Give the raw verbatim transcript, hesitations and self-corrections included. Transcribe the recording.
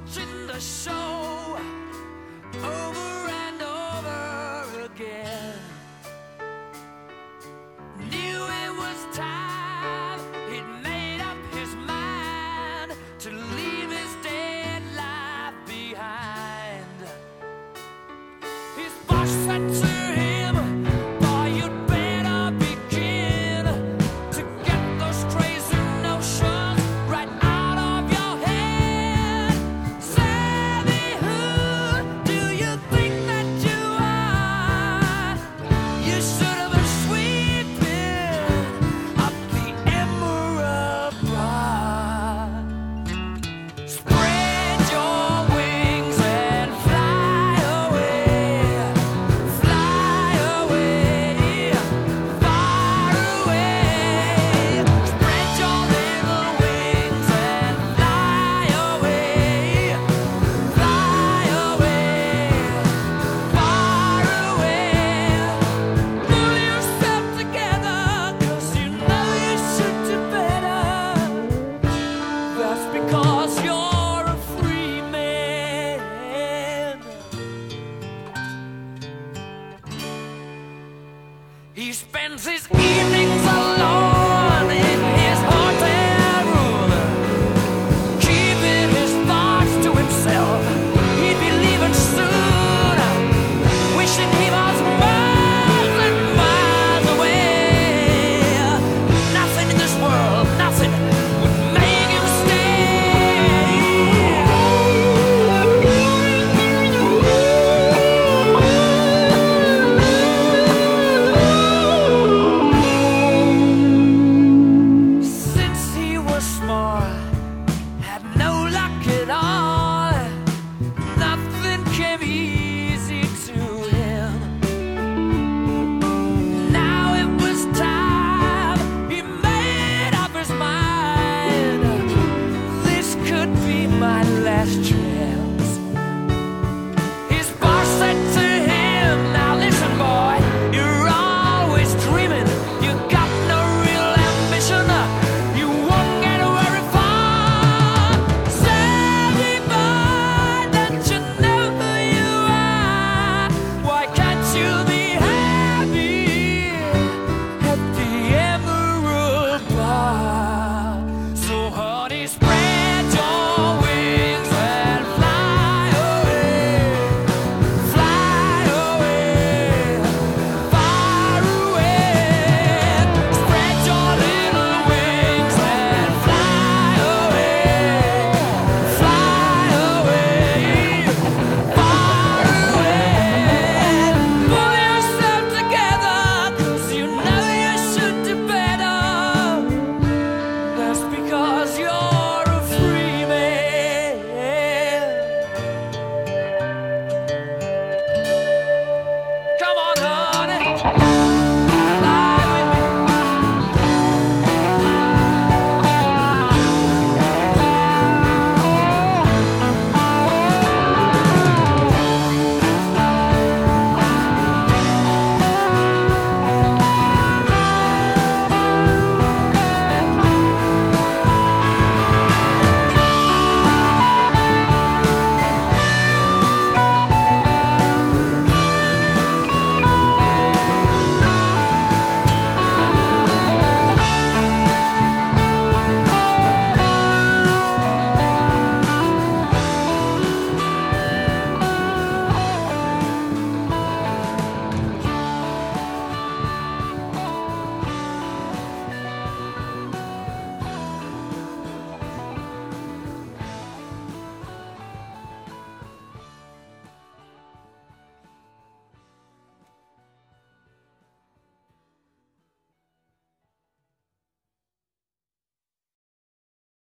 watching the show over and over again. Knew it was time, he'd made up his mind to leave his dead life behind. His boss said to him, "Boy, you'd better begin to get those crazy notions right out of your head. Savvy, who do you think that you are? You should have been sweeping up the Emerald Rock. Spread your wings and fly away, fly away, far away. Spread your little wings and fly away, fly away, far away. Pull yourself together, 'cause you know you should do better. That's because you're a free man." He spends his evenings alone in